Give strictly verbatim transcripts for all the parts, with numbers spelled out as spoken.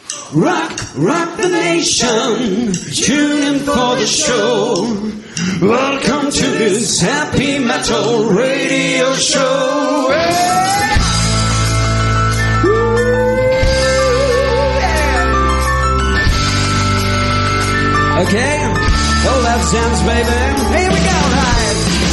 Rock, rock the nation, tune in for the show. Welcome to this happy metal radio show. Hey! Ooh, yeah. Okay, hold that sounds, baby. Here we go, right?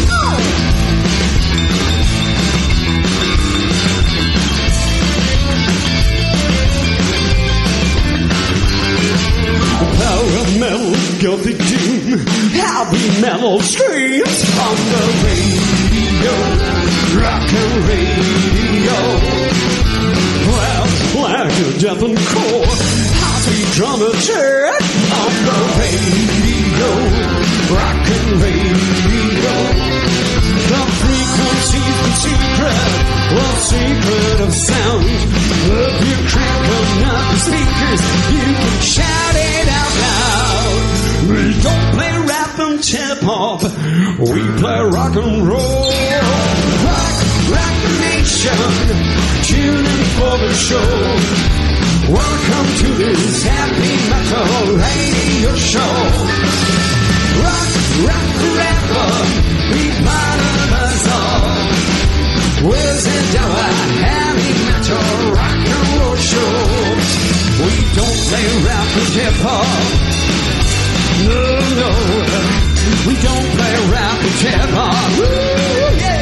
Power of metal, gothic doom, heavy metal screams on the radio, rock and radio. Well, black death and core, heavy drum attack on the radio, rock and radio. The frequency's the secret, the secret of sound. If you crank up the speakers, you can shout it out loud. We don't play rap and hip-hop, we play rock and roll. Rock, rock the nation, tune in for the show. Welcome to this happy metal radio show. Rock, rock forever, we part of us all. Where's it our heavy metal rock and roll show? We don't play rap and hip-hop. No, no, we don't play rap and hip-hop. Woo, yeah.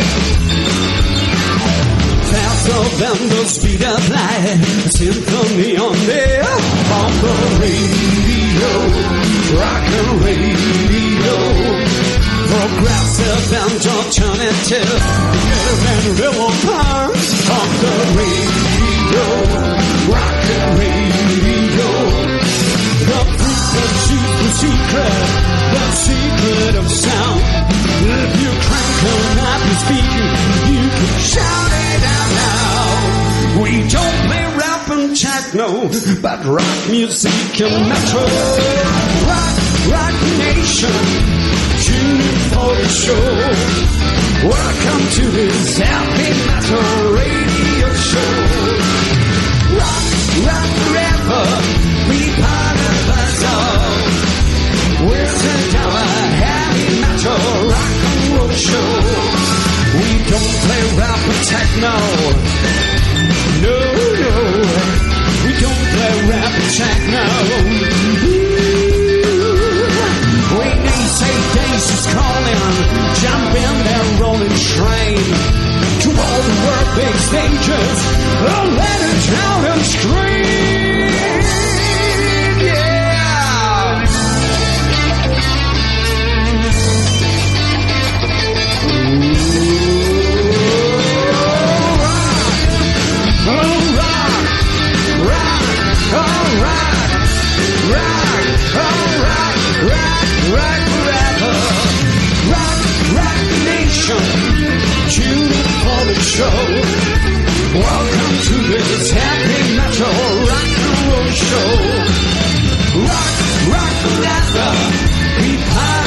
Faster than the speed of light, symphony on air, on the radio, rock and radio. Progressive and alternative, and real parts on the radio, rock and radio. The frequency, the secret, the secret of sound. If you crank on up your speaker, you can shout it out loud. We don't play rap and techno, but rock music and metal. Rock, rock nation, tune in for the show. Welcome to this happy metal radio show. Rock, rock forever, be part of us all. We're the Tower Heavy Metal Rock and Roll Show. We don't play rap or techno. No, no, we don't play rap or techno. We need say days is calling, jump in that rolling train. To all the world big stages, oh, let it out and scream. Tune in for the show. Welcome to this happy metal rock and roll show. Rock, rock forever, be part